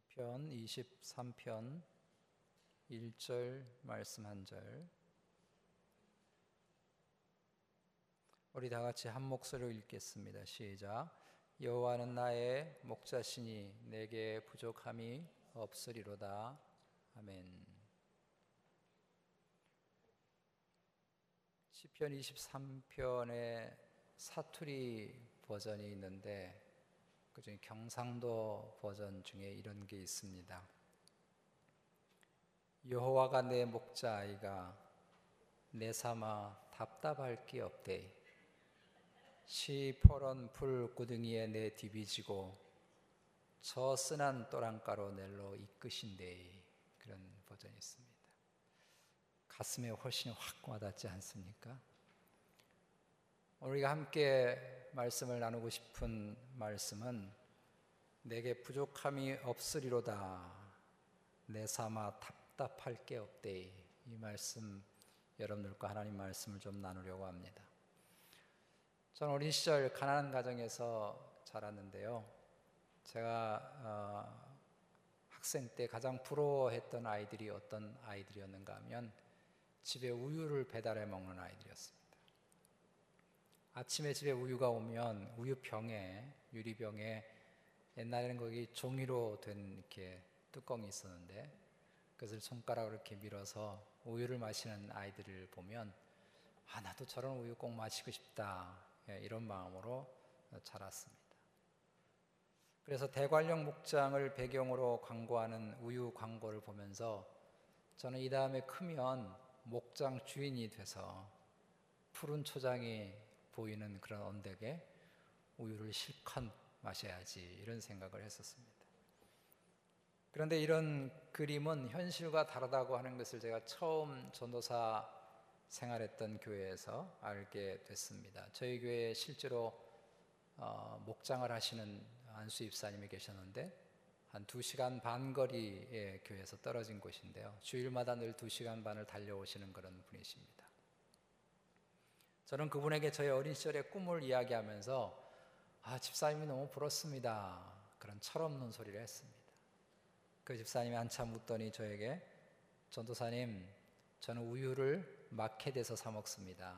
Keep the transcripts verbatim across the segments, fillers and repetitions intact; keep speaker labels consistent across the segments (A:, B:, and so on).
A: 시편 이십삼 편 일 절 말씀 한 절, 우리 다 같이 한 목소리로 읽겠습니다. 시작. 여호와는 나의 목자시니 내게 부족함이 없으리로다. 아멘. 시편 이십삼 편에 사투리 버전이 있는데 그중에 경상도 버전 중에 이런 게 있습니다. 여호와가 내 목자이가 내 삼아 답답할 게 없대. 시퍼런 풀구덩이에 내 디비지고 저 쓴한 또랑가로 낼로 이끄신대. 그런 버전이 있습니다. 가슴에 훨씬 확 와닿지 않습니까? 우리가 함께 말씀을 나누고 싶은 말씀은 내게 부족함이 없으리로다. 내 삼아 답답할 게 없대. 이 말씀 여러분들과 하나님 말씀을 좀 나누려고 합니다. 저는 어린 시절 가난한 가정에서 자랐는데요. 제가 어, 학생 때 가장 부러워했던 아이들이 어떤 아이들이었는가 하면 집에 우유를 배달해 먹는 아이들이었습니다. 아침에 집에 우유가 오면 우유병에, 유리병에 옛날에는 거기 종이로 된 이렇게 뚜껑이 있었는데 그것을 손가락으로 이렇게 밀어서 우유를 마시는 아이들을 보면 아, 나도 저런 우유 꼭 마시고 싶다. 이런 마음으로 자랐습니다. 그래서 대관령 목장을 배경으로 광고하는 우유 광고를 보면서 저는 이 다음에 크면 목장 주인이 돼서 푸른 초장이 보이는 그런 언덕에 우유를 실컷 마셔야지, 이런 생각을 했었습니다. 그런데 이런 그림은 현실과 다르다고 하는 것을 제가 처음 전도사 생활했던 교회에서 알게 됐습니다. 저희 교회에 실제로 어, 목장을 하시는 안수 입사님이 계셨는데 한 두 시간 반 거리의 교회에서 떨어진 곳인데요. 주일마다 늘 두 시간 반을 달려오시는 그런 분이십니다. 저는 그분에게 저의 어린 시절의 꿈을 이야기하면서 아, 집사님이 너무 부럽습니다. 그런 철없는 소리를 했습니다. 그 집사님이 한참 웃더니 저에게 전도사님, 저는 우유를 마켓에서 사 먹습니다.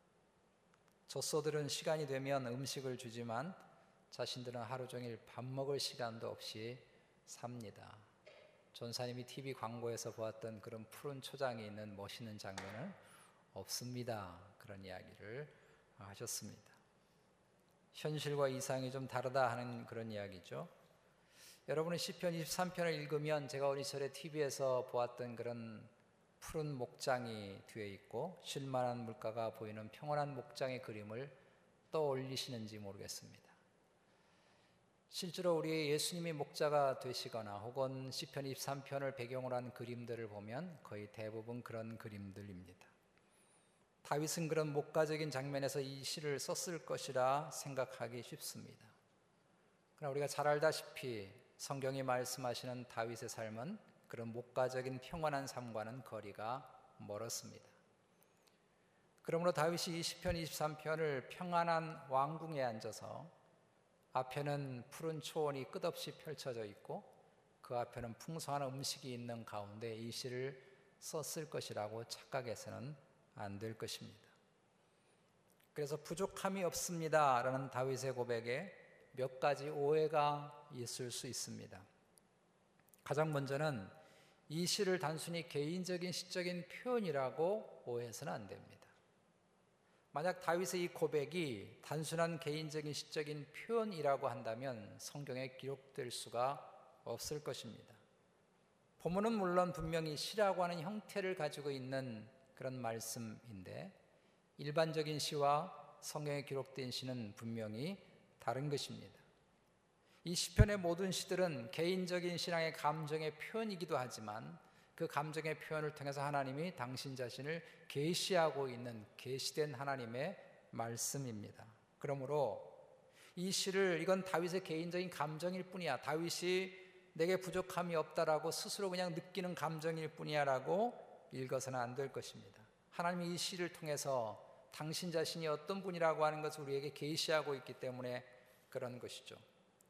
A: 젖소들은 시간이 되면 음식을 주지만 자신들은 하루 종일 밥 먹을 시간도 없이 삽니다. 전사님이 티비 광고에서 보았던 그런 푸른 초장이 있는 멋있는 장면은 없습니다. 그런 이야기를 하셨습니다. 현실과 이상이 좀 다르다 하는 그런 이야기죠. 여러분은 시편 이십삼 편을 읽으면 제가 어린 시절에 티비에서 보았던 그런 푸른 목장이 뒤에 있고 쉴만한 물가가 보이는 평온한 목장의 그림을 떠올리시는지 모르겠습니다. 실제로 우리 예수님이 목자가 되시거나 혹은 시편 이십삼 편을 배경으로 한 그림들을 보면 거의 대부분 그런 그림들입니다. 다윗은 그런 목가적인 장면에서 이 시를 썼을 것이라 생각하기 쉽습니다. 그러나 우리가 잘 알다시피 성경이 말씀하시는 다윗의 삶은 그런 목가적인 평안한 삶과는 거리가 멀었습니다. 그러므로 다윗이 이 시편 이십삼 편을 평안한 왕궁에 앉아서 앞에는 푸른 초원이 끝없이 펼쳐져 있고 그 앞에는 풍성한 음식이 있는 가운데 이 시를 썼을 것이라고 착각해서는 안 될 것입니다. 그래서 부족함이 없습니다 라는 다윗의 고백에 몇 가지 오해가 있을 수 있습니다. 가장 먼저는 이 시를 단순히 개인적인 시적인 표현이라고 오해해서는 안 됩니다. 만약 다윗의 이 고백이 단순한 개인적인 시적인 표현이라고 한다면 성경에 기록될 수가 없을 것입니다. 본문은 물론 분명히 시라고 하는 형태를 가지고 있는 그런 말씀인데 일반적인 시와 성경에 기록된 시는 분명히 다른 것입니다. 이 시편의 모든 시들은 개인적인 신앙의 감정의 표현이기도 하지만 그 감정의 표현을 통해서 하나님이 당신 자신을 계시하고 있는 계시된 하나님의 말씀입니다. 그러므로 이 시를 이건 다윗의 개인적인 감정일 뿐이야, 다윗이 내게 부족함이 없다라고 스스로 그냥 느끼는 감정일 뿐이야 라고 읽어서는 안 될 것입니다. 하나님이 이 시를 통해서 당신 자신이 어떤 분이라고 하는 것을 우리에게 계시하고 있기 때문에 그런 것이죠.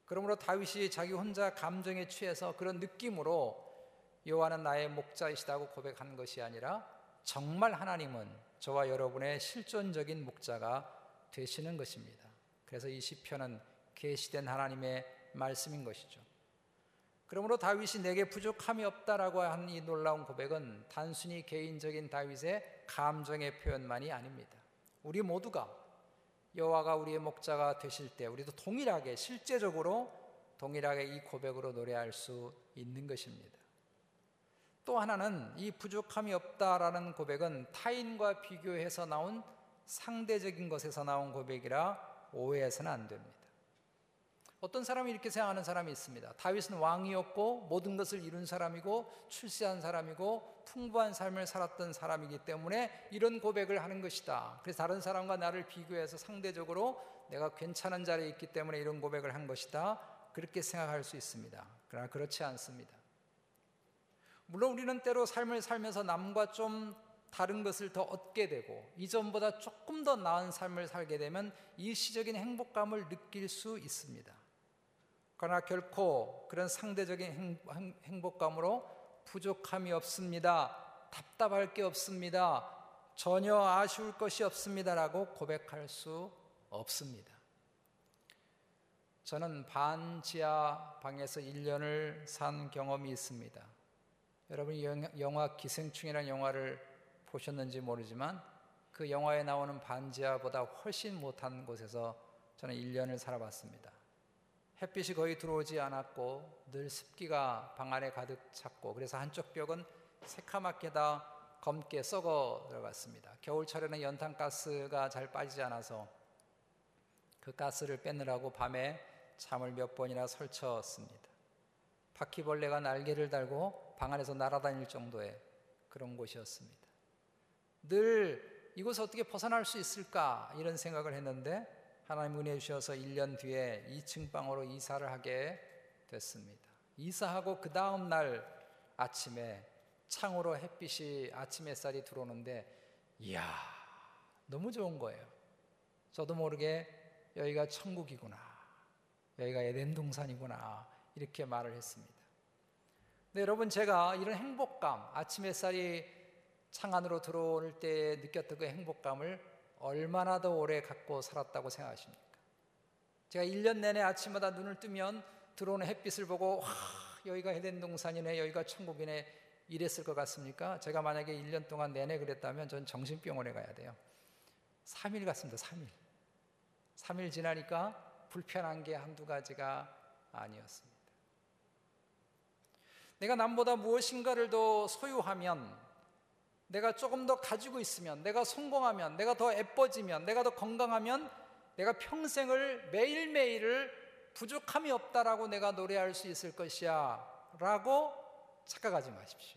A: 그러므로 다윗이 자기 혼자 감정에 취해서 그런 느낌으로 여호와는 나의 목자이시다고 고백한 것이 아니라 정말 하나님은 저와 여러분의 실존적인 목자가 되시는 것입니다. 그래서 이 시편은 계시된 하나님의 말씀인 것이죠. 그러므로 다윗이 내게 부족함이 없다라고 한 이 놀라운 고백은 단순히 개인적인 다윗의 감정의 표현만이 아닙니다. 우리 모두가 여호와가 우리의 목자가 되실 때 우리도 동일하게 실제적으로 동일하게 이 고백으로 노래할 수 있는 것입니다. 또 하나는 이 부족함이 없다라는 고백은 타인과 비교해서 나온 상대적인 것에서 나온 고백이라 오해해서는 안 됩니다. 어떤 사람이 이렇게 생각하는 사람이 있습니다. 다윗은 왕이었고 모든 것을 이룬 사람이고 출세한 사람이고 풍부한 삶을 살았던 사람이기 때문에 이런 고백을 하는 것이다. 그래서 다른 사람과 나를 비교해서 상대적으로 내가 괜찮은 자리에 있기 때문에 이런 고백을 한 것이다. 그렇게 생각할 수 있습니다. 그러나 그렇지 않습니다. 물론 우리는 때로 삶을 살면서 남과 좀 다른 것을 더 얻게 되고 이전보다 조금 더 나은 삶을 살게 되면 일시적인 행복감을 느낄 수 있습니다. 그러나 결코 그런 상대적인 행복감으로 부족함이 없습니다, 답답할 게 없습니다, 전혀 아쉬울 것이 없습니다라고 고백할 수 없습니다. 저는 반지하 방에서 일 년을 산 경험이 있습니다. 여러분이 영화 기생충이라는 영화를 보셨는지 모르지만 그 영화에 나오는 반지하보다 훨씬 못한 곳에서 저는 일 년을 살아봤습니다. 햇빛이 거의 들어오지 않았고 늘 습기가 방 안에 가득 찼고 그래서 한쪽 벽은 새카맣게 다 검게 썩어 들어갔습니다. 겨울철에는 연탄가스가 잘 빠지지 않아서 그 가스를 빼느라고 밤에 잠을 몇 번이나 설쳤습니다. 바퀴벌레가 날개를 달고 방 안에서 날아다닐 정도의 그런 곳이었습니다. 늘 이곳에 어떻게 벗어날 수 있을까 이런 생각을 했는데 하나님 은혜 주셔서 일 년 뒤에 이 층 방으로 이사를 하게 됐습니다. 이사하고 그 다음 날 아침에 창으로 햇빛이 아침 햇살이 들어오는데 이야 너무 좋은 거예요. 저도 모르게 여기가 천국이구나, 여기가 에덴 동산이구나 이렇게 말을 했습니다. 근데 여러분 제가 이런 행복감, 아침 햇살이 창 안으로 들어올 때 느꼈던 그 행복감을 얼마나 더 오래 갖고 살았다고 생각하십니까? 제가 일 년 내내 아침마다 눈을 뜨면 들어오는 햇빛을 보고 와 여기가 에덴 동산이네, 여기가 천국이네 이랬을 것 같습니까? 제가 만약에 일 년 동안 내내 그랬다면 전 정신병원에 가야 돼요. 삼 일 갔습니다. 삼 일 삼 일 지나니까 불편한 게 한두 가지가 아니었습니다. 내가 남보다 무엇인가를 더 소유하면, 내가 조금 더 가지고 있으면, 내가 성공하면, 내가 더 예뻐지면, 내가 더 건강하면 내가 평생을 매일매일을 부족함이 없다라고 내가 노래할 수 있을 것이야 라고 착각하지 마십시오.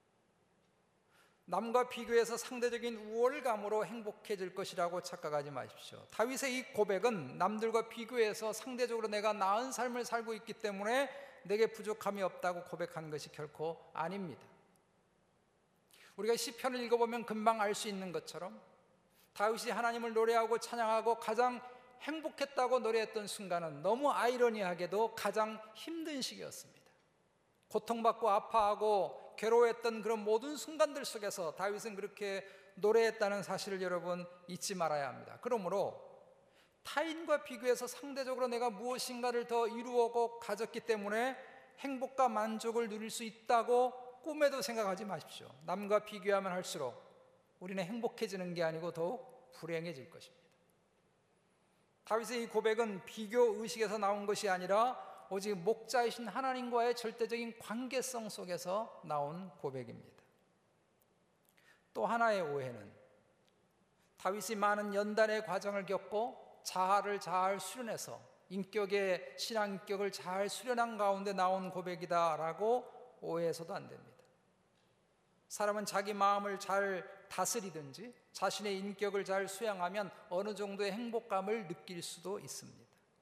A: 남과 비교해서 상대적인 우월감으로 행복해질 것이라고 착각하지 마십시오. 다윗의 이 고백은 남들과 비교해서 상대적으로 내가 나은 삶을 살고 있기 때문에 내게 부족함이 없다고 고백한 것이 결코 아닙니다. 우리가 시편을 읽어보면 금방 알 수 있는 것처럼 다윗이 하나님을 노래하고 찬양하고 가장 행복했다고 노래했던 순간은 너무 아이러니하게도 가장 힘든 시기였습니다. 고통받고 아파하고 괴로워했던 그런 모든 순간들 속에서 다윗은 그렇게 노래했다는 사실을 여러분 잊지 말아야 합니다. 그러므로 타인과 비교해서 상대적으로 내가 무엇인가를 더 이루어고 가졌기 때문에 행복과 만족을 누릴 수 있다고 꿈에도 생각하지 마십시오. 남과 비교하면 할수록 우리는 행복해지는 게 아니고 더욱 불행해질 것입니다. 다윗의 이 고백은 비교 의식에서 나온 것이 아니라 오직 목자이신 하나님과의 절대적인 관계성 속에서 나온 고백입니다. 또 하나의 오해는 다윗이 많은 연단의 과정을 겪고 자아를 잘 수련해서 인격의 신앙 인격을 잘 수련한 가운데 나온 고백이다라고 오해해서도 안 됩니다. 사람은 자기 마음을 잘 다스리든지 자신의 인격을 잘 수양하면 어느 정도의 행복감을 느낄 수도 있습니다.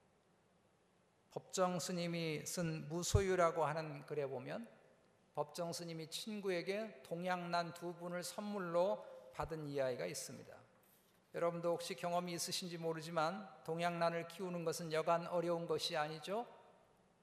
A: 법정 스님이 쓴 무소유라고 하는 글에 보면 법정 스님이 친구에게 동양난 두 분을 선물로 받은 이야기가 있습니다. 여러분도 혹시 경험이 있으신지 모르지만 동양난을 키우는 것은 여간 어려운 것이 아니죠.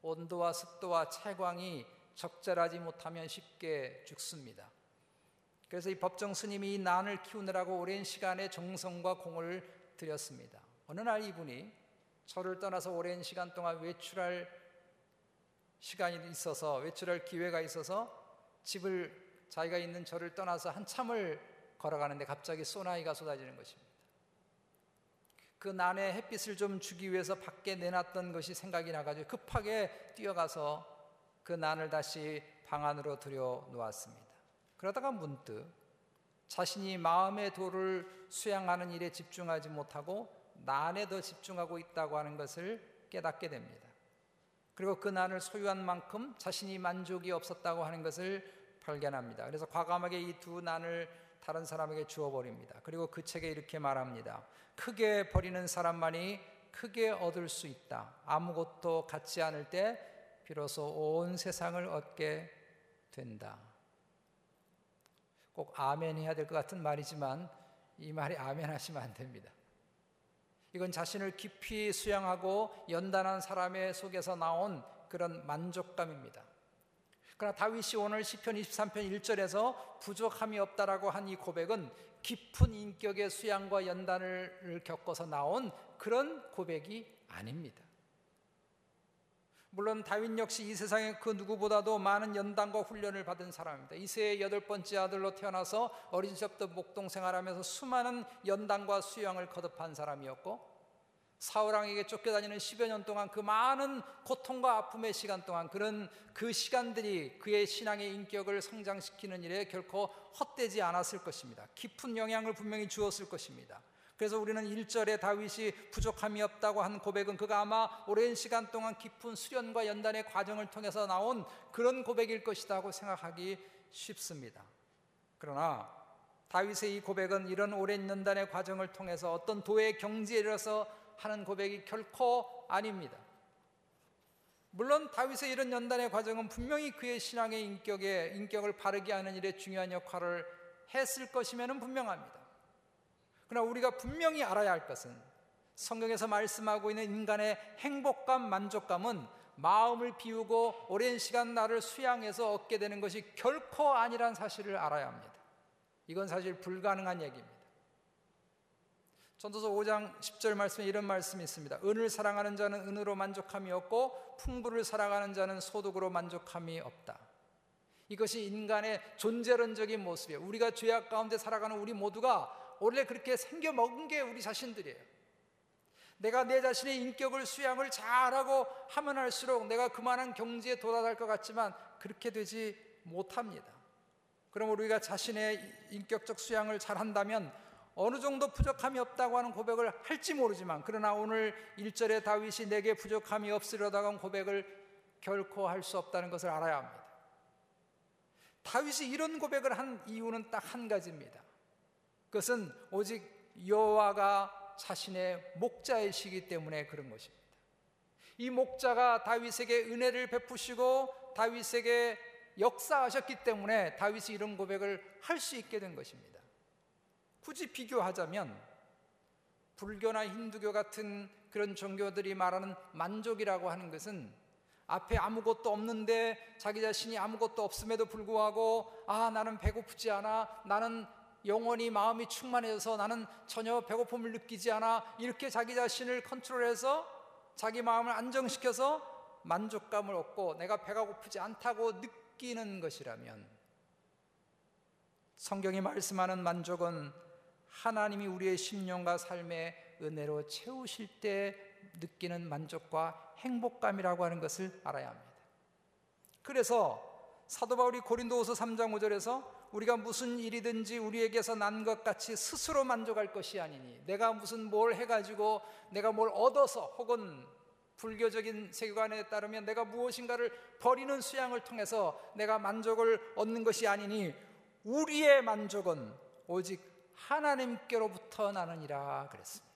A: 온도와 습도와 채광이 적절하지 못하면 쉽게 죽습니다. 그래서 이 법정 스님이 이 난을 키우느라고 오랜 시간의 정성과 공을 들였습니다. 어느 날 이분이 절을 떠나서 오랜 시간 동안 외출할 시간이 있어서, 외출할 기회가 있어서 집을, 자기가 있는 절을 떠나서 한참을 걸어가는데 갑자기 소나기가 쏟아지는 것입니다. 그 난에 햇빛을 좀 주기 위해서 밖에 내놨던 것이 생각이 나가지고 급하게 뛰어가서 그 난을 다시 방 안으로 들여놓았습니다. 그러다가 문득 자신이 마음의 도를 수양하는 일에 집중하지 못하고 난에 더 집중하고 있다고 하는 것을 깨닫게 됩니다. 그리고 그 난을 소유한 만큼 자신이 만족이 없었다고 하는 것을 발견합니다. 그래서 과감하게 이 두 난을 다른 사람에게 주어버립니다. 그리고 그 책에 이렇게 말합니다. 크게 버리는 사람만이 크게 얻을 수 있다. 아무것도 갖지 않을 때 비로소 온 세상을 얻게 된다. 꼭 아멘 해야 될 것 같은 말이지만 이 말에 아멘 하시면 안 됩니다. 이건 자신을 깊이 수양하고 연단한 사람의 속에서 나온 그런 만족감입니다. 그러나 다윗이 오늘 시편 이십삼 편 일 절에서 부족함이 없다라고 한 이 고백은 깊은 인격의 수양과 연단을 겪어서 나온 그런 고백이 아닙니다. 물론 다윗 역시 이 세상에 그 누구보다도 많은 연단과 훈련을 받은 사람입니다. 이세의 여덟 번째 아들로 태어나서 어린 시절부터 목동 생활하면서 수많은 연단과 수양을 거듭한 사람이었고, 사울왕에게 쫓겨다니는 십여 년 동안 그 많은 고통과 아픔의 시간 동안 그런 그 시간들이 그의 신앙의 인격을 성장시키는 일에 결코 헛되지 않았을 것입니다. 깊은 영향을 분명히 주었을 것입니다. 그래서 우리는 일 절에 다윗이 부족함이 없다고 한 고백은 그가 아마 오랜 시간 동안 깊은 수련과 연단의 과정을 통해서 나온 그런 고백일 것이다 고 생각하기 쉽습니다. 그러나 다윗의 이 고백은 이런 오랜 연단의 과정을 통해서 어떤 도의 경지에 이르러서 하는 고백이 결코 아닙니다. 물론 다윗의 이런 연단의 과정은 분명히 그의 신앙의 인격에, 인격을 바르게 하는 일에 중요한 역할을 했을 것임에는 분명합니다. 그러나 우리가 분명히 알아야 할 것은 성경에서 말씀하고 있는 인간의 행복감, 만족감은 마음을 비우고 오랜 시간 나를 수양해서 얻게 되는 것이 결코 아니란 사실을 알아야 합니다. 이건 사실 불가능한 얘기입니다. 전도서 오 장 십 절 말씀에 이런 말씀이 있습니다. 은을 사랑하는 자는 은으로 만족함이 없고 풍부를 사랑하는 자는 소득으로 만족함이 없다. 이것이 인간의 존재론적인 모습이에요. 우리가 죄악 가운데 살아가는 우리 모두가 원래 그렇게 생겨먹은 게 우리 자신들이에요. 내가 내 자신의 인격을 수양을 잘하고 하면 할수록 내가 그만한 경지에 도달할 것 같지만 그렇게 되지 못합니다. 그럼 우리가 자신의 인격적 수양을 잘한다면 어느 정도 부족함이 없다고 하는 고백을 할지 모르지만, 그러나 오늘 일 절에 다윗이 내게 부족함이 없으려다고 한 고백을 결코 할 수 없다는 것을 알아야 합니다. 다윗이 이런 고백을 한 이유는 딱 한 가지입니다. 그것은 오직 여호와가 자신의 목자이시기 때문에 그런 것입니다. 이 목자가 다윗에게 은혜를 베푸시고 다윗에게 역사하셨기 때문에 다윗이 이런 고백을 할 수 있게 된 것입니다. 굳이 비교하자면 불교나 힌두교 같은 그런 종교들이 말하는 만족이라고 하는 것은 앞에 아무것도 없는데 자기 자신이 아무것도 없음에도 불구하고 아 나는 배고프지 않아, 나는 영원히 마음이 충만해서 나는 전혀 배고픔을 느끼지 않아, 이렇게 자기 자신을 컨트롤해서 자기 마음을 안정시켜서 만족감을 얻고 내가 배가 고프지 않다고 느끼는 것이라면, 성경이 말씀하는 만족은 하나님이 우리의 심령과 삶의 은혜로 채우실 때 느끼는 만족과 행복감이라고 하는 것을 알아야 합니다. 그래서 사도 바울이 고린도후서 삼 장 오 절에서 우리가 무슨 일이든지 우리에게서 난 것 같이 스스로 만족할 것이 아니니, 내가 무슨 뭘 해가지고 내가 뭘 얻어서, 혹은 불교적인 세계관에 따르면 내가 무엇인가를 버리는 수양을 통해서 내가 만족을 얻는 것이 아니니 우리의 만족은 오직 하나님께로부터 나느니라 그랬습니다.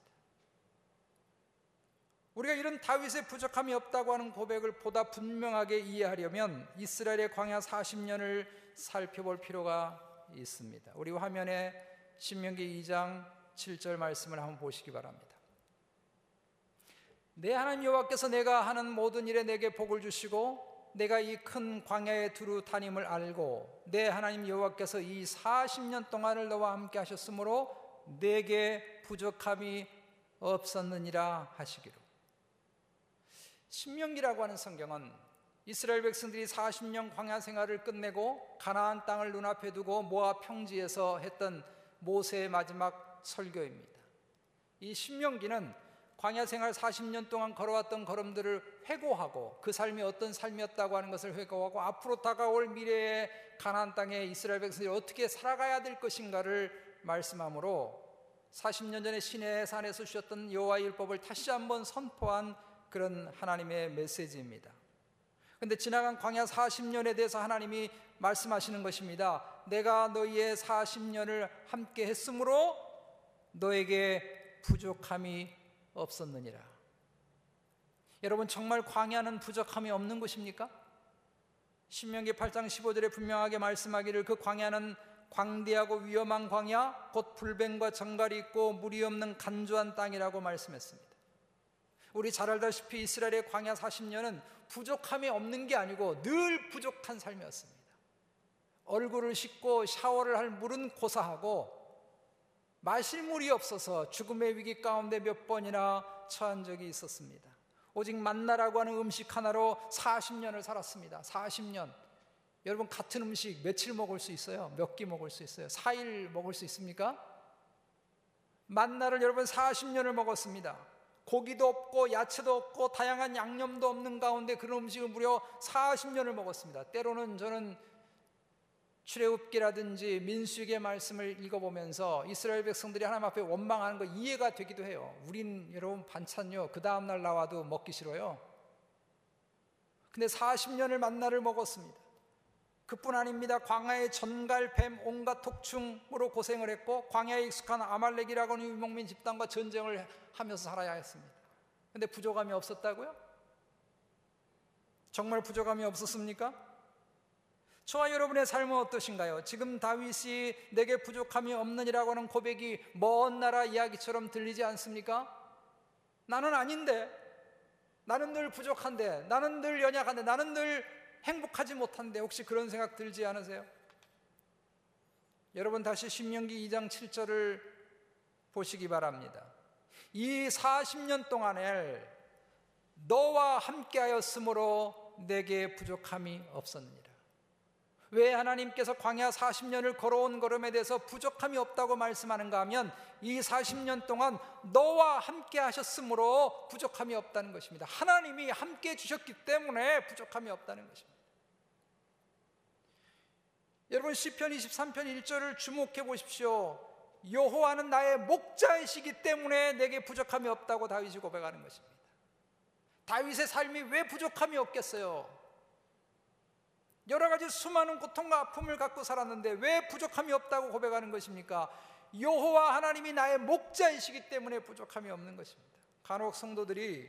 A: 우리가 이런 다윗의 부족함이 없다고 하는 고백을 보다 분명하게 이해하려면 이스라엘의 광야 사십 년을 살펴볼 필요가 있습니다. 우리 화면에 신명기 이 장 칠 절 말씀을 한번 보시기 바랍니다. 내 하나님 여호와께서 내가 하는 모든 일에 내게 복을 주시고 내가 이 큰 광야에 두루 다님을 알고 내 하나님 여호와께서 이 사십 년 동안을 너와 함께 하셨으므로 내게 부족함이 없었느니라 하시기로. 신명기라고 하는 성경은 이스라엘 백성들이 사십 년 광야 생활을 끝내고 가나안 땅을 눈앞에 두고 모압 평지에서 했던 모세의 마지막 설교입니다. 이 신명기는 광야 생활 사십 년 동안 걸어왔던 걸음들을 회고하고 그 삶이 어떤 삶이었다고 하는 것을 회고하고 앞으로 다가올 미래의 가나안 땅에 이스라엘 백성들이 어떻게 살아가야 될 것인가를 말씀하므로 사십 년 전에 시내의 산에서 주셨던 여호와의 율법을 다시 한번 선포한 그런 하나님의 메시지입니다. 그런데 지나간 광야 사십 년에 대해서 하나님이 말씀하시는 것입니다. 내가 너희의 사십 년을 함께 했으므로 너에게 부족함이 없었느니라. 여러분, 정말 광야는 부족함이 없는 곳입니까? 신명기 팔 장 십오 절에 분명하게 말씀하기를 그 광야는 광대하고 위험한 광야 곧 불뱀과 정갈이 있고 물이 없는 간조한 땅이라고 말씀했습니다. 우리 잘 알다시피 이스라엘의 광야 사십 년은 부족함이 없는 게 아니고 늘 부족한 삶이었습니다. 얼굴을 씻고 샤워를 할 물은 고사하고 마실 물이 없어서 죽음의 위기 가운데 몇 번이나 처한 적이 있었습니다. 오직 만나라고 하는 음식 하나로 사십 년을 살았습니다. 사십 년. 여러분, 같은 음식 며칠 먹을 수 있어요? 몇 끼 먹을 수 있어요? 사 일 먹을 수 있습니까? 만나를 여러분 사십 년을 먹었습니다. 고기도 없고 야채도 없고 다양한 양념도 없는 가운데 그런 음식을 무려 사십 년을 먹었습니다. 때로는 저는 출애굽기라든지 민수기의 말씀을 읽어보면서 이스라엘 백성들이 하나님 앞에 원망하는 거 이해가 되기도 해요. 우린 여러분 반찬요 그 다음날 나와도 먹기 싫어요. 근데 사십 년을 만나를 먹었습니다. 그뿐 아닙니다. 광야의 전갈, 뱀, 온갖 독충으로 고생을 했고 광야에 익숙한 아말렉이라고 하는 유목민 집단과 전쟁을 하면서 살아야 했습니다. 근데 부족함이 없었다고요? 정말 부족함이 없었습니까? 저와 여러분의 삶은 어떠신가요? 지금 다윗이 내게 부족함이 없느니라고 하는 고백이 먼 나라 이야기처럼 들리지 않습니까? 나는 아닌데, 나는 늘 부족한데, 나는 늘 연약한데, 나는 늘 행복하지 못한데, 혹시 그런 생각 들지 않으세요? 여러분, 다시 신명기 이 장 칠 절을 보시기 바랍니다. 이 사십 년 동안에 너와 함께하였으므로 내게 부족함이 없었느니라. 왜 하나님께서 광야 사십 년을 걸어온 걸음에 대해서 부족함이 없다고 말씀하는가 하면 이 사십 년 동안 너와 함께 하셨으므로 부족함이 없다는 것입니다. 하나님이 함께 해주셨기 때문에 부족함이 없다는 것입니다. 여러분, 시편 이십삼 편 일 절을 주목해 보십시오. 여호와는 나의 목자이시기 때문에 내게 부족함이 없다고 다윗이 고백하는 것입니다. 다윗의 삶이 왜 부족함이 없겠어요? 여러 가지 수많은 고통과 아픔을 갖고 살았는데 왜 부족함이 없다고 고백하는 것입니까? 여호와 하나님이 나의 목자이시기 때문에 부족함이 없는 것입니다. 간혹 성도들이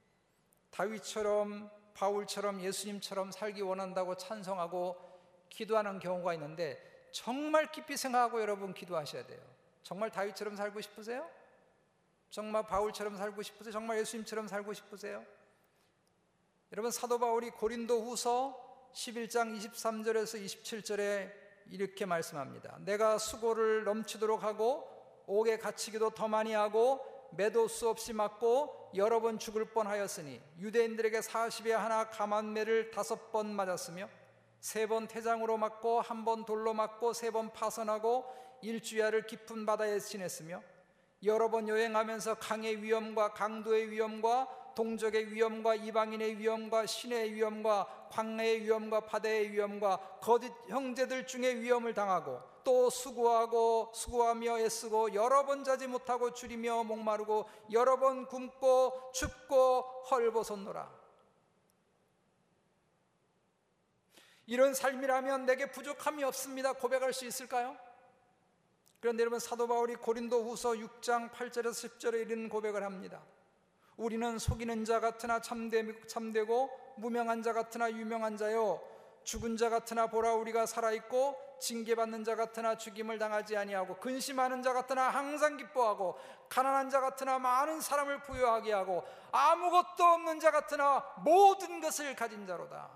A: 다윗처럼 바울처럼 예수님처럼 살기 원한다고 찬성하고 기도하는 경우가 있는데 정말 깊이 생각하고 여러분 기도하셔야 돼요. 정말 다윗처럼 살고 싶으세요? 정말 바울처럼 살고 싶으세요? 정말 예수님처럼 살고 싶으세요? 여러분, 사도 바울이 고린도후서 십일 장 이십삼 절에서 이십칠 절에 이렇게 말씀합니다. 내가 수고를 넘치도록 하고 옥에 갇히기도 더 많이 하고 매도 수 없이 맞고 여러 번 죽을 뻔하였으니 유대인들에게 사십에 하나 감한매를 다섯 번 맞았으며 세 번 태장으로 맞고 한 번 돌로 맞고 세 번 파선하고 일주야를 깊은 바다에 지냈으며 여러 번 여행하면서 강의 위험과 강도의 위험과 동족의 위험과 이방인의 위험과 신의 위험과 광야의 위험과 바다의 위험과 거짓 형제들 중에 위험을 당하고 또 수고하고 수고하며 애쓰고 여러 번 자지 못하고 줄이며 목마르고 여러 번 굶고 춥고 헐벗었노라. 이런 삶이라면 내게 부족함이 없습니다 고백할 수 있을까요? 그런데 여러분, 사도 바울이 고린도후서 육 장 팔 절에서 십 절에 이런 고백을 합니다. 우리는 속이는 자 같으나 참되, 참되고 무명한 자 같으나 유명한 자요 죽은 자 같으나 보라 우리가 살아있고 징계받는 자 같으나 죽임을 당하지 아니하고 근심하는 자 같으나 항상 기뻐하고 가난한 자 같으나 많은 사람을 부유하게 하고 아무것도 없는 자 같으나 모든 것을 가진 자로다.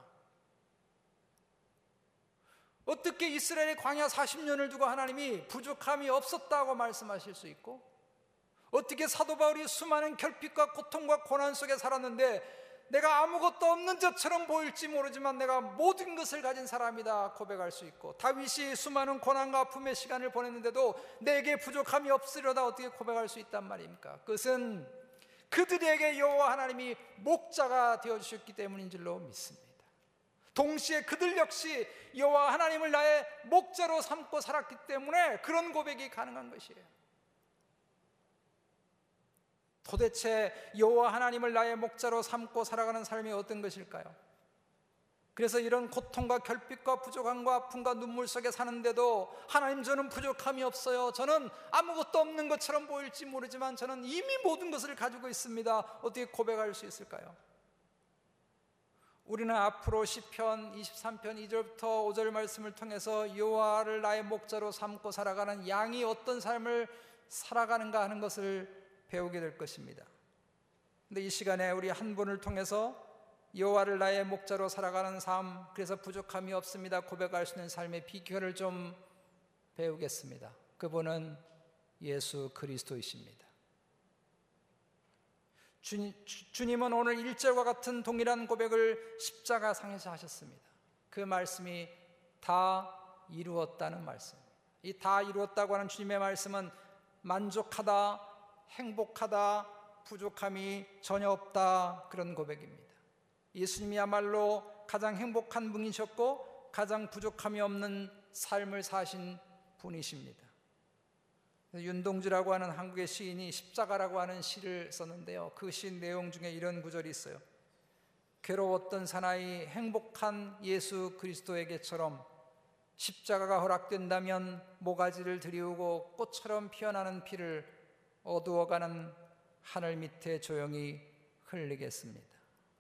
A: 어떻게 이스라엘의 광야 사십 년을 두고 하나님이 부족함이 없었다고 말씀하실 수 있고, 어떻게 사도 바울이 수많은 결핍과 고통과 고난 속에 살았는데 내가 아무것도 없는 자처럼 보일지 모르지만 내가 모든 것을 가진 사람이다 고백할 수 있고, 다윗이 수많은 고난과 아픔의 시간을 보냈는데도 내게 부족함이 없으려다 어떻게 고백할 수 있단 말입니까? 그것은 그들에게 여호와 하나님이 목자가 되어주셨기 때문인 줄로 믿습니다. 동시에 그들 역시 여호와 하나님을 나의 목자로 삼고 살았기 때문에 그런 고백이 가능한 것이에요. 도대체 여호와 하나님을 나의 목자로 삼고 살아가는 삶이 어떤 것일까요? 그래서 이런 고통과 결핍과 부족함과 아픔과 눈물 속에 사는데도 하나님, 저는 부족함이 없어요, 저는 아무것도 없는 것처럼 보일지 모르지만 저는 이미 모든 것을 가지고 있습니다, 어떻게 고백할 수 있을까요? 우리는 앞으로 시편 이십삼 편 이 절부터 오 절 말씀을 통해서 여호와를 나의 목자로 삼고 살아가는 양이 어떤 삶을 살아가는가 하는 것을 배우게 될 것입니다. 근데 이 시간에 우리 한 분을 통해서 여호와를 나의 목자로 살아가는 삶, 그래서 부족함이 없습니다 고백할 수 있는 삶의 비결을 좀 배우겠습니다. 그분은 예수 그리스도이십니다. 주님, 주님은 오늘 일 절과 같은 동일한 고백을 십자가상에서 하셨습니다. 그 말씀이 다 이루었다는 말씀. 이 다 이루었다고 하는 주님의 말씀은 만족하다, 행복하다, 부족함이 전혀 없다, 그런 고백입니다. 예수님이야말로 가장 행복한 분이셨고 가장 부족함이 없는 삶을 사신 분이십니다. 윤동주라고 하는 한국의 시인이 십자가라고 하는 시를 썼는데요, 그 시 내용 중에 이런 구절이 있어요. 괴로웠던 사나이 행복한 예수 그리스도에게처럼 십자가가 허락된다면 모가지를 들이우고 꽃처럼 피어나는 피를 어두워가는 하늘 밑에 조용히 흘리겠습니다.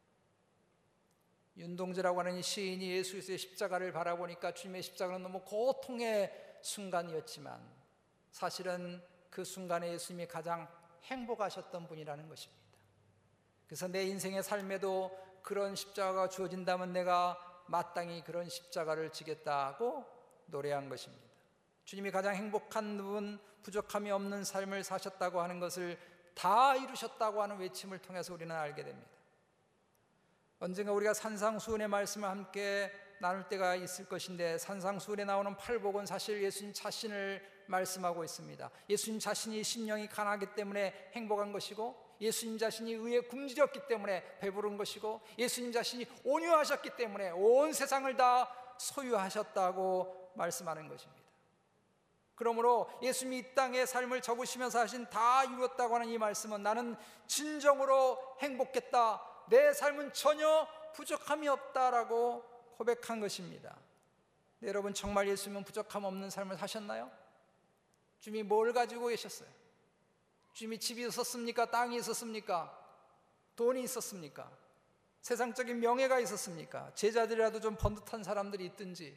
A: 윤동주라고 하는 이 시인이 예수 그리스도의 십자가를 바라보니까 주님의 십자가는 너무 고통의 순간이었지만 사실은 그 순간에 예수님이 가장 행복하셨던 분이라는 것입니다. 그래서 내 인생의 삶에도 그런 십자가가 주어진다면 내가 마땅히 그런 십자가를 지겠다고 노래한 것입니다. 주님이 가장 행복한 분, 부족함이 없는 삶을 사셨다고 하는 것을 다 이루셨다고 하는 외침을 통해서 우리는 알게 됩니다. 언젠가 우리가 산상수훈의 말씀을 함께 나눌 때가 있을 것인데, 산상수훈에 나오는 팔복은 사실 예수님 자신을 말씀하고 있습니다. 예수님 자신이 심령이 가난하기 때문에 행복한 것이고, 예수님 자신이 의에 굶주렸기 때문에 배부른 것이고, 예수님 자신이 온유하셨기 때문에 온 세상을 다 소유하셨다고 말씀하는 것입니다. 그러므로 예수님이 이 땅의 삶을 접으시면서 하신 다 이루었다고 하는 이 말씀은 나는 진정으로 행복했다, 내 삶은 전혀 부족함이 없다라고 고백한 것입니다. 네, 여러분, 정말 예수님은 부족함 없는 삶을 사셨나요? 주님이 뭘 가지고 계셨어요? 주님이 집이 있었습니까? 땅이 있었습니까? 돈이 있었습니까? 세상적인 명예가 있었습니까? 제자들이라도 좀 번듯한 사람들이 있든지.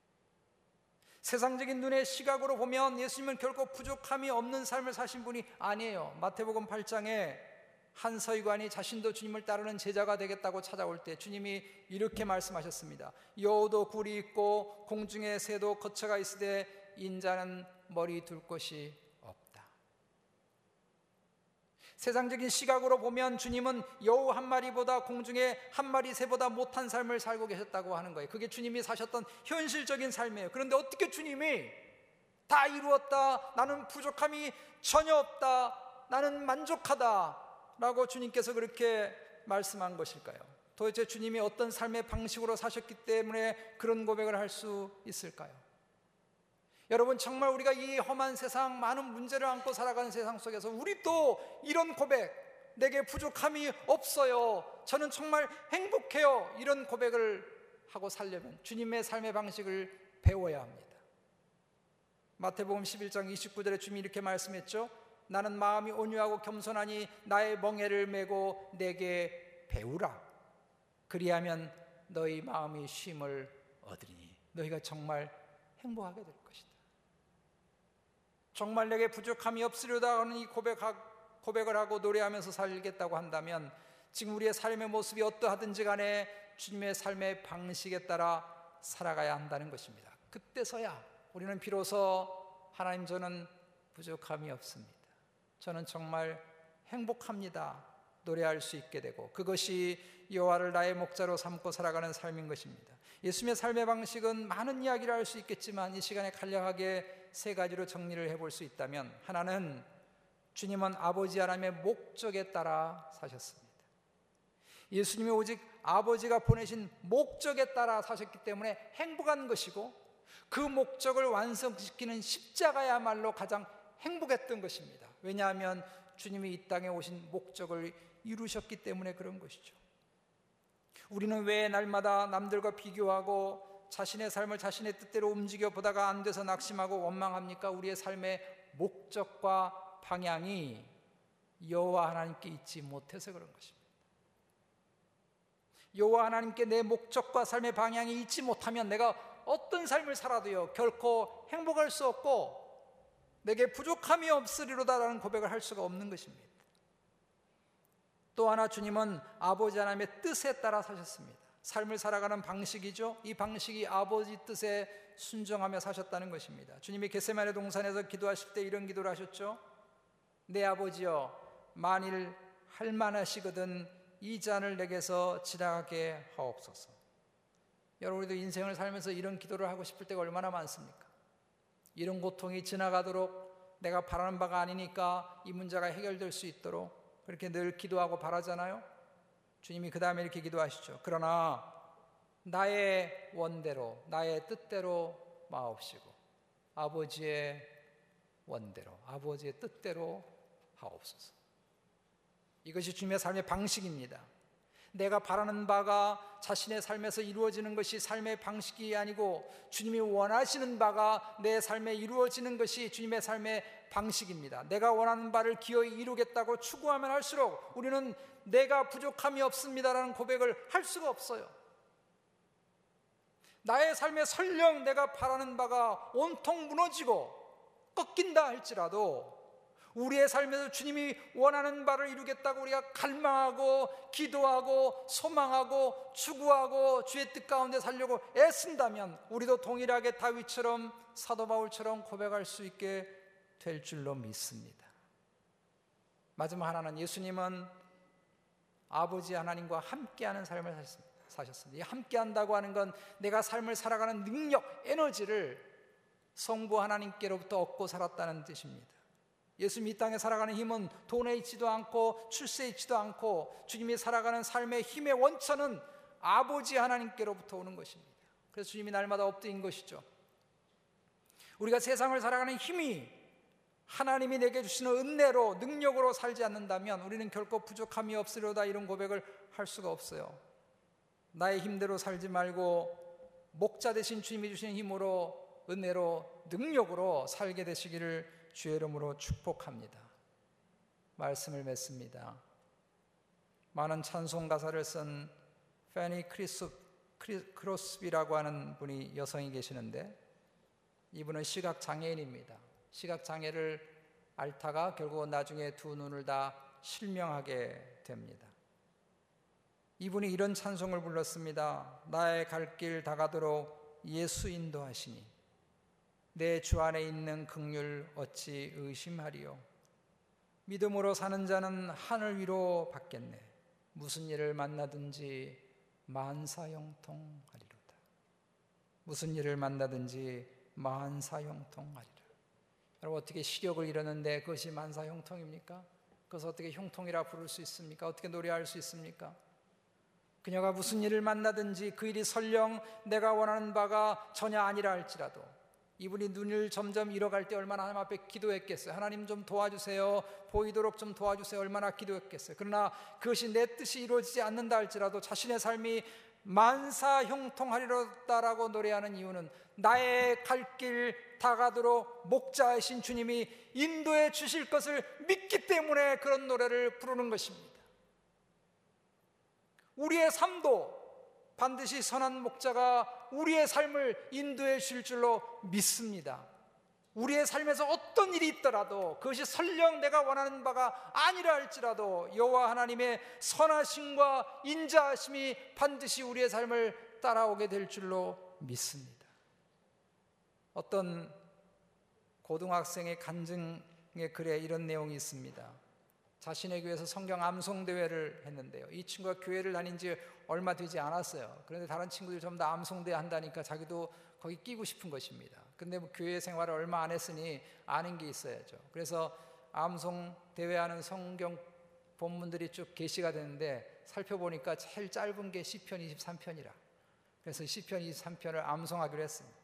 A: 세상적인 눈의 시각으로 보면 예수님은 결코 부족함이 없는 삶을 사신 분이 아니에요. 마태복음 팔 장에 한 서기관이 자신도 주님을 따르는 제자가 되겠다고 찾아올 때 주님이 이렇게 말씀하셨습니다. 여우도 굴이 있고 공중의 새도 거처가 있으되 인자는 머리 둘 곳이 없다. 세상적인 시각으로 보면 주님은 여우 한 마리보다 공중의 한 마리 새보다 못한 삶을 살고 계셨다고 하는 거예요. 그게 주님이 사셨던 현실적인 삶이에요. 그런데 어떻게 주님이 다 이루었다, 나는 부족함이 전혀 없다, 나는 만족하다 라고 주님께서 그렇게 말씀한 것일까요? 도대체 주님이 어떤 삶의 방식으로 사셨기 때문에 그런 고백을 할 수 있을까요? 여러분, 정말 우리가 이 험한 세상, 많은 문제를 안고 살아가는 세상 속에서 우리도 이런 고백, 내게 부족함이 없어요, 저는 정말 행복해요, 이런 고백을 하고 살려면 주님의 삶의 방식을 배워야 합니다. 마태복음 십일 장 이십구 절에 주님이 이렇게 말씀했죠. 나는 마음이 온유하고 겸손하니 나의 멍에를 메고 내게 배우라. 그리하면 너희 마음이 쉼을 얻으리니. 너희가 정말 행복하게 될 것이다. 정말 내게 부족함이 없으려다 하는 이 고백, 고백을 하고 노래하면서 살겠다고 한다면 지금 우리의 삶의 모습이 어떠하든지 간에 주님의 삶의 방식에 따라 살아가야 한다는 것입니다. 그때서야 우리는 비로소 하나님, 저는 부족함이 없습니다, 저는 정말 행복합니다 노래할 수 있게 되고, 그것이 여호와를 나의 목자로 삼고 살아가는 삶인 것입니다. 예수님의 삶의 방식은 많은 이야기를 할 수 있겠지만 이 시간에 간략하게 세 가지로 정리를 해볼 수 있다면, 하나는 주님은 아버지 하나님의 목적에 따라 사셨습니다. 예수님이 오직 아버지가 보내신 목적에 따라 사셨기 때문에 행복한 것이고, 그 목적을 완성시키는 십자가야말로 가장 행복했던 것입니다. 왜냐하면 주님이 이 땅에 오신 목적을 이루셨기 때문에 그런 것이죠. 우리는 왜 날마다 남들과 비교하고 자신의 삶을 자신의 뜻대로 움직여 보다가 안 돼서 낙심하고 원망합니까? 우리의 삶의 목적과 방향이 여호와 하나님께 있지 못해서 그런 것입니다. 여호와 하나님께 내 목적과 삶의 방향이 있지 못하면 내가 어떤 삶을 살아도요 결코 행복할 수 없고 내게 부족함이 없으리로다라는 고백을 할 수가 없는 것입니다. 또 하나, 주님은 아버지 하나님의 뜻에 따라 사셨습니다. 삶을 살아가는 방식이죠. 이 방식이 아버지 뜻에 순종하며 사셨다는 것입니다. 주님이 겟세마네 동산에서 기도하실 때 이런 기도를 하셨죠. 내 아버지여, 만일 할만하시거든 이 잔을 내게서 지나가게 하옵소서. 여러분, 우리도 인생을 살면서 이런 기도를 하고 싶을 때가 얼마나 많습니까? 이런 고통이 지나가도록, 내가 바라는 바가 아니니까 이 문제가 해결될 수 있도록 그렇게 늘 기도하고 바라잖아요. 주님이 그 다음에 이렇게 기도하시죠. 그러나 나의 원대로, 나의 뜻대로 마옵시고 아버지의 원대로, 아버지의 뜻대로 하옵소서. 이것이 주님의 삶의 방식입니다. 내가 바라는 바가 자신의 삶에서 이루어지는 것이 삶의 방식이 아니고 주님이 원하시는 바가 내 삶에 이루어지는 것이 주님의 삶의 방식입니다. 내가 원하는 바를 기어이 이루겠다고 추구하면 할수록 우리는 내가 부족함이 없습니다라는 고백을 할 수가 없어요. 나의 삶에 설령 내가 바라는 바가 온통 무너지고 꺾인다 할지라도 우리의 삶에서 주님이 원하는 바를 이루겠다고 우리가 갈망하고 기도하고 소망하고 추구하고 주의 뜻 가운데 살려고 애쓴다면 우리도 동일하게 다윗처럼, 사도 바울처럼 고백할 수 있게 될 줄로 믿습니다. 마지막 하나는, 예수님은 아버지 하나님과 함께하는 삶을 사셨습니다. 이 함께한다고 하는 건 내가 삶을 살아가는 능력, 에너지를 성부 하나님께로부터 얻고 살았다는 뜻입니다. 예수님이 이 땅에 살아가는 힘은 돈에 있지도 않고 출세에 있지도 않고 주님이 살아가는 삶의 힘의 원천은 아버지 하나님께로부터 오는 것입니다. 그래서 주님이 날마다 엎드린 것이죠. 우리가 세상을 살아가는 힘이 하나님이 내게 주시는 은혜로, 능력으로 살지 않는다면 우리는 결코 부족함이 없으려다 이런 고백을 할 수가 없어요. 나의 힘대로 살지 말고 목자 되신 주님이 주시는 힘으로, 은혜로, 능력으로 살게 되시기를 주의 이름으로 축복합니다. 말씀을 맺습니다. 많은 찬송 가사를 쓴 페니 크로스비라고 하는 분이, 여성이 계시는데 이분은 시각장애인입니다. 시각장애를 앓다가 결국 나중에 두 눈을 다 실명하게 됩니다. 이분이 이런 찬송을 불렀습니다. 나의 갈 길 다가도록 예수 인도하시니 내 주 안에 있는 긍휼 어찌 의심하리요. 믿음으로 사는 자는 하늘 위로 받겠네. 무슨 일을 만나든지 만사형통하리로다. 무슨 일을 만나든지 만사형통하리라. 여러분, 어떻게 시력을 잃었는데 그것이 만사형통입니까? 그것을 어떻게 형통이라 부를 수 있습니까? 어떻게 노래할 수 있습니까? 그녀가 무슨 일을 만나든지 그 일이 설령 내가 원하는 바가 전혀 아니라 할지라도, 이분이 눈을 점점 잃어갈 때 얼마나 하나님 앞에 기도했겠어요. 하나님 좀 도와주세요, 보이도록 좀 도와주세요, 얼마나 기도했겠어요. 그러나 그것이 내 뜻이 이루어지지 않는다 할지라도 자신의 삶이 만사형통하리로다라고 노래하는 이유는 나의 갈 길 다가도록 목자이신 주님이 인도해 주실 것을 믿기 때문에 그런 노래를 부르는 것입니다. 우리의 삶도 반드시 선한 목자가 우리의 삶을 인도해 주실 줄로 믿습니다. 우리의 삶에서 어떤 일이 있더라도 그것이 설령 내가 원하는 바가 아니라 할지라도 여호와 하나님의 선하심과 인자하심이 반드시 우리의 삶을 따라오게 될 줄로 믿습니다. 어떤 고등학생의 간증의 글에 이런 내용이 있습니다. 자신의 교회에서 성경 암송 대회를 했는데요, 이 친구가 교회를 다닌 지 얼마 되지 않았어요. 그런데 다른 친구들이 전부 다 암송 대회 한다니까 자기도 거기 끼고 싶은 것입니다. 근데 뭐 교회 생활을 얼마 안 했으니 아는 게 있어야죠. 그래서 암송 대회하는 성경 본문들이 쭉 게시가 되는데 살펴보니까 제일 짧은 게 시편 이십삼 편이라. 그래서 시편 이십삼 편을 암송하기로 했습니다.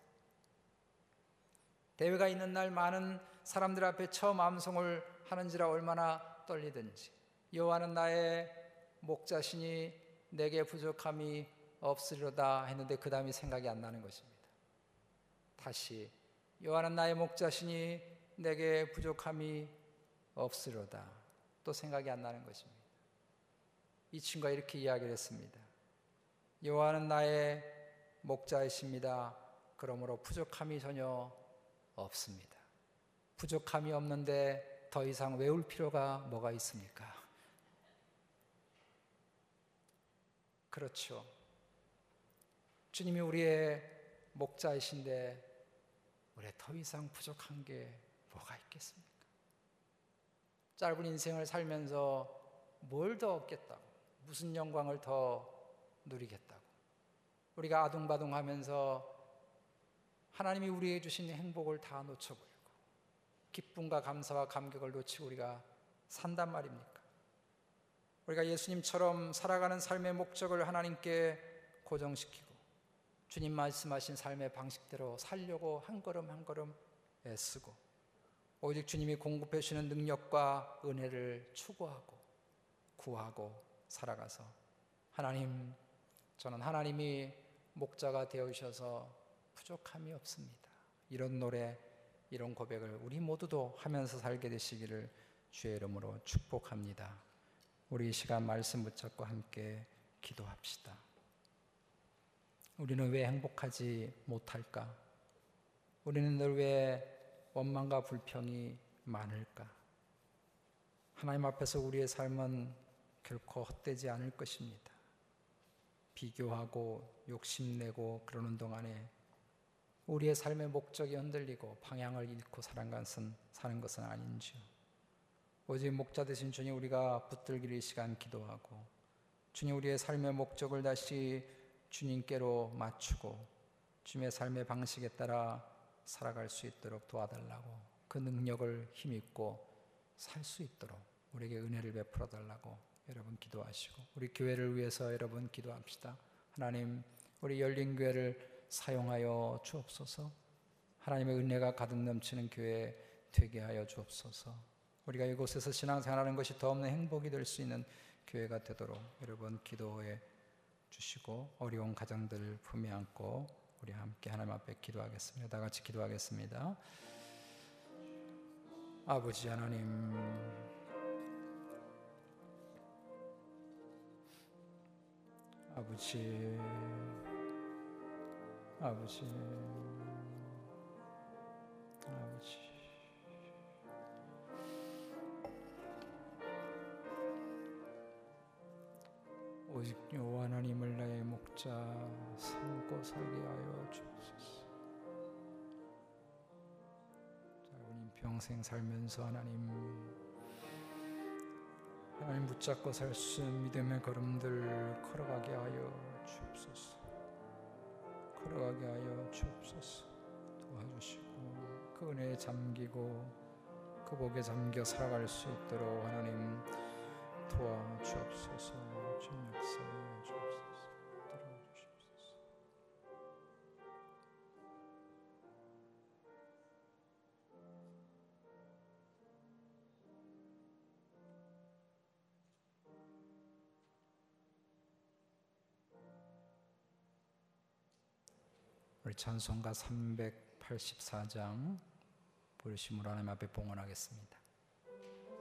A: 대회가 있는 날 많은 사람들 앞에 처음 암송을 하는지라 얼마나 떨리든지. 여호와는 나의 목자시니 내게 부족함이 없으리로다 했는데 그 다음이 생각이 안 나는 것입니다. 다시 여호와는 나의 목자시니 내게 부족함이 없으리로다. 또 생각이 안 나는 것입니다. 이 친구가 이렇게 이야기를 했습니다. 여호와는 나의 목자이십니다. 그러므로 부족함이 전혀 없습니다. 부족함이 없는데 더 이상 외울 필요가 뭐가 있습니까? 그렇죠. 주님이 우리의 목자이신데 우리 더 이상 부족한 게 뭐가 있겠습니까? 짧은 인생을 살면서 뭘 더 얻겠다고, 무슨 영광을 더 누리겠다고, 우리가 아둥바둥하면서 하나님이 우리에게 주신 행복을 다 놓쳐버리고 기쁨과 감사와 감격을 놓치고 우리가 산단 말입니까? 우리가 예수님처럼 살아가는 삶의 목적을 하나님께 고정시키고 주님 말씀하신 삶의 방식대로 살려고 한 걸음 한 걸음 애쓰고 오직 주님이 공급해 주시는 능력과 은혜를 추구하고 구하고 살아가서 하나님, 저는 하나님이 목자가 되어주셔서 부족함이 없습니다, 이런 노래, 이런 고백을 우리 모두도 하면서 살게 되시기를 주의 이름으로 축복합니다. 우리 이 시간 말씀 붙잡고 함께 기도합시다. 우리는 왜 행복하지 못할까? 우리는 늘 왜 원망과 불평이 많을까? 하나님 앞에서 우리의 삶은 결코 헛되지 않을 것입니다. 비교하고 욕심내고 그러는 동안에 우리의 삶의 목적이 흔들리고 방향을 잃고 사는 것은, 사는 것은 아닌지요. 오직 목자 되신 주님, 우리가 붙들기를 이 시간 기도하고 주님, 우리의 삶의 목적을 다시 주님께로 맞추고 주님의 삶의 방식에 따라 살아갈 수 있도록 도와달라고, 그 능력을 힘입고 살 수 있도록 우리에게 은혜를 베풀어 달라고 여러분 기도하시고, 우리 교회를 위해서 여러분 기도합시다. 하나님, 우리 열린교회를 사용하여 주옵소서. 하나님의 은혜가 가득 넘치는 교회 되게 하여 주옵소서. 우리가 이곳에서 신앙생활하는 것이 더 없는 행복이 될 수 있는 교회가 되도록 여러분 기도해 주시고, 어려운 가정들을 품에 안고 우리 함께 하나님 앞에 기도하겠습니다. 다 같이 기도하겠습니다. 아버지 하나님, 아버지 아버지 아버지 오직 여호와 하나님을 나의 목자 삼고 살게 하여 주옵소서. 짧은 평생 살면서 하나님 하나님 붙잡고 살 수 있는 믿음의 걸음들 걸어가게 하여 주옵소서. 걸어가게 하여 주옵소서. 도와주시고 그 은혜에 잠기고 그 복에 잠겨 살아갈 수 있도록 하나님 도와주옵소서. 주님 역사해 주옵소서. 들어주시옵소서. 우리 찬송가 삼백팔십사 장 부르심으로 하나님 앞에 봉헌하겠습니다.